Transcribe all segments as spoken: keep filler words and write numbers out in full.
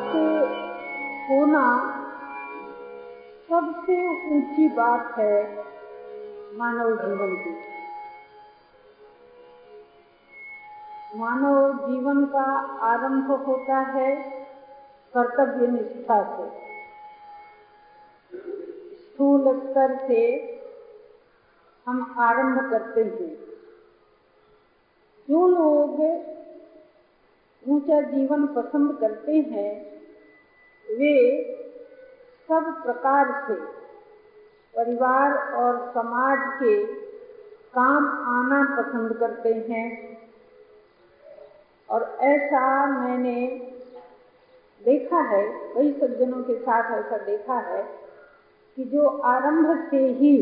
स्वस्थ होना सबसे ऊंची बात है मानव जीवन की। मानव जीवन का आरंभ होता है कर्तव्य निष्ठा से। स्थूल स्तर से हम आरंभ करते हैं। जो लोग ऊंचा जीवन पसंद करते हैं वे सब प्रकार से परिवार और समाज के काम आना पसंद करते हैं। और ऐसा मैंने देखा है, कई सज्जनों के साथ ऐसा देखा है कि जो आरंभ से ही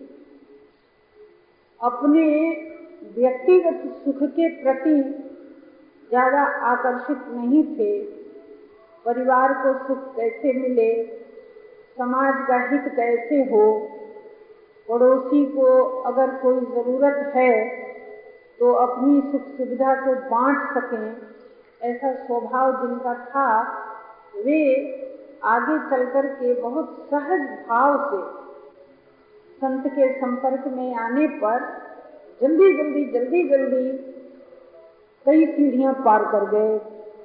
अपने व्यक्तिगत सुख के प्रति ज्यादा आकर्षित नहीं थे, परिवार को सुख कैसे मिले, समाज का हित कैसे हो, पड़ोसी को अगर कोई जरूरत है तो अपनी सुख सुविधा को बांट सकें, ऐसा स्वभाव जिनका था, वे आगे चलकर के बहुत सहज भाव से संत के संपर्क में आने पर जल्दी जल्दी जल्दी जल्दी कई सीढ़ियां पार कर गए।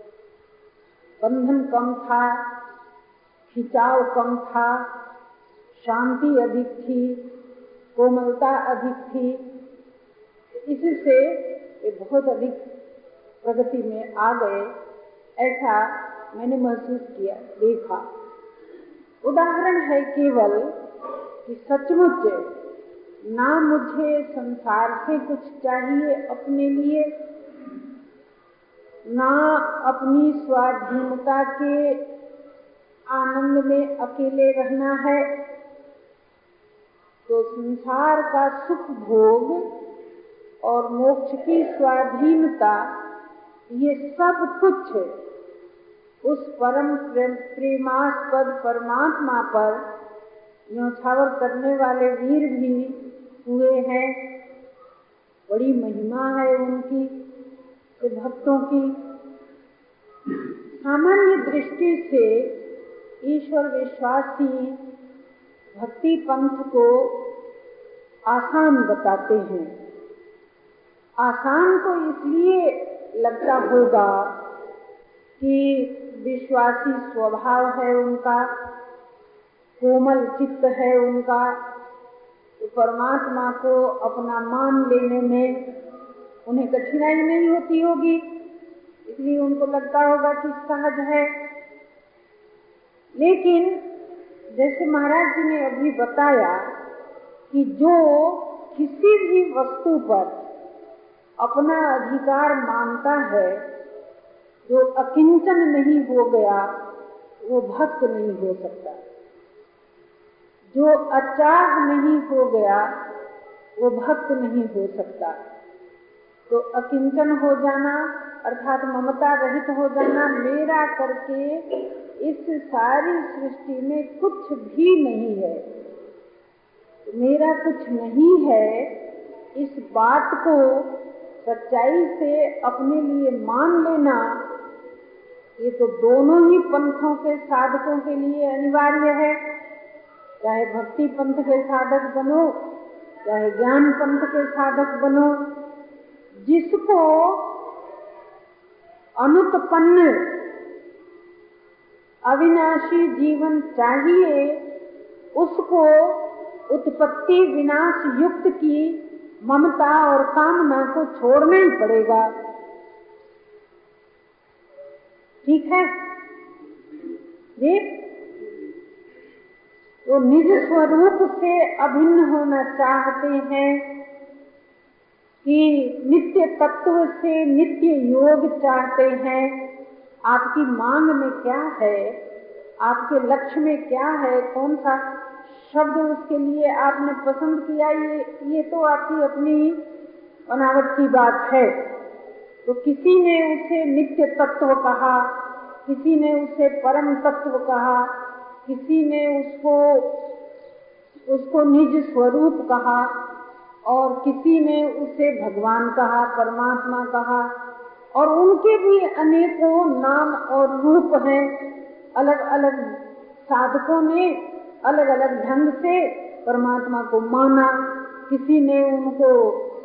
बंधन कम था, खिंचाव कम था, शांति अधिक थी, कोमलता अधिक थी। इससे वे बहुत अधिक प्रगति में आ गए, ऐसा मैंने महसूस किया, देखा। उदाहरण है केवल कि सचमुच ना मुझे संसार से कुछ चाहिए अपने लिए, ना अपनी स्वाधीनता के आनंद में अकेले रहना है, तो संसार का सुख भोग और मोक्ष की स्वाधीनता, ये सब कुछ उस परम प्रेमास्पद परमात्मा पर न्यौछावर करने वाले वीर भी हुए हैं। बड़ी महिमा है उनकी, के भक्तों की। सामान्य दृष्टि से ईश्वर विश्वासी भक्ति पंथ को आसान बताते हैं। आसान तो इसलिए लगता होगा कि विश्वासी स्वभाव है उनका, कोमल चित्त है उनका, तो परमात्मा को अपना मान लेने में उन्हें कठिनाई नहीं होती होगी, इसलिए उनको लगता होगा कि सहज है। लेकिन जैसे महाराज जी ने अभी बताया कि जो किसी भी वस्तु पर अपना अधिकार मानता है, जो अकिंचन नहीं हो गया, वो भक्त नहीं हो सकता। जो अचाह नहीं हो गया, वो भक्त नहीं हो सकता। तो अकिंचन हो जाना अर्थात ममता रहित हो जाना, मेरा करके इस सारी सृष्टि में कुछ भी नहीं है, मेरा कुछ नहीं है, इस बात को सच्चाई से अपने लिए मान लेना, ये तो दोनों ही पंथों के साधकों के लिए अनिवार्य है। चाहे भक्ति पंथ के साधक बनो, चाहे ज्ञान पंथ के साधक बनो, जिसको अनुत्पन्न अविनाशी जीवन चाहिए, उसको उत्पत्ति विनाश युक्त की ममता और कामना को छोड़ना ही पड़ेगा। ठीक है? ये तो निज स्वरूप से अभिन्न होना चाहते हैं कि नित्य तत्व से नित्य योग चाहते हैं। आपकी मांग में क्या है, आपके लक्ष्य में क्या है, कौन सा शब्द उसके लिए आपने पसंद किया, ये ये तो आपकी अपनी बनावट की बात है। तो किसी ने उसे नित्य तत्व कहा, किसी ने उसे परम तत्व कहा, किसी ने उसको उसको निज स्वरूप कहा, और किसी ने उसे भगवान कहा, परमात्मा कहा, और उनके भी अनेकों नाम और रूप हैं। अलग अलग साधकों ने अलग अलग ढंग से परमात्मा को माना। किसी ने उनको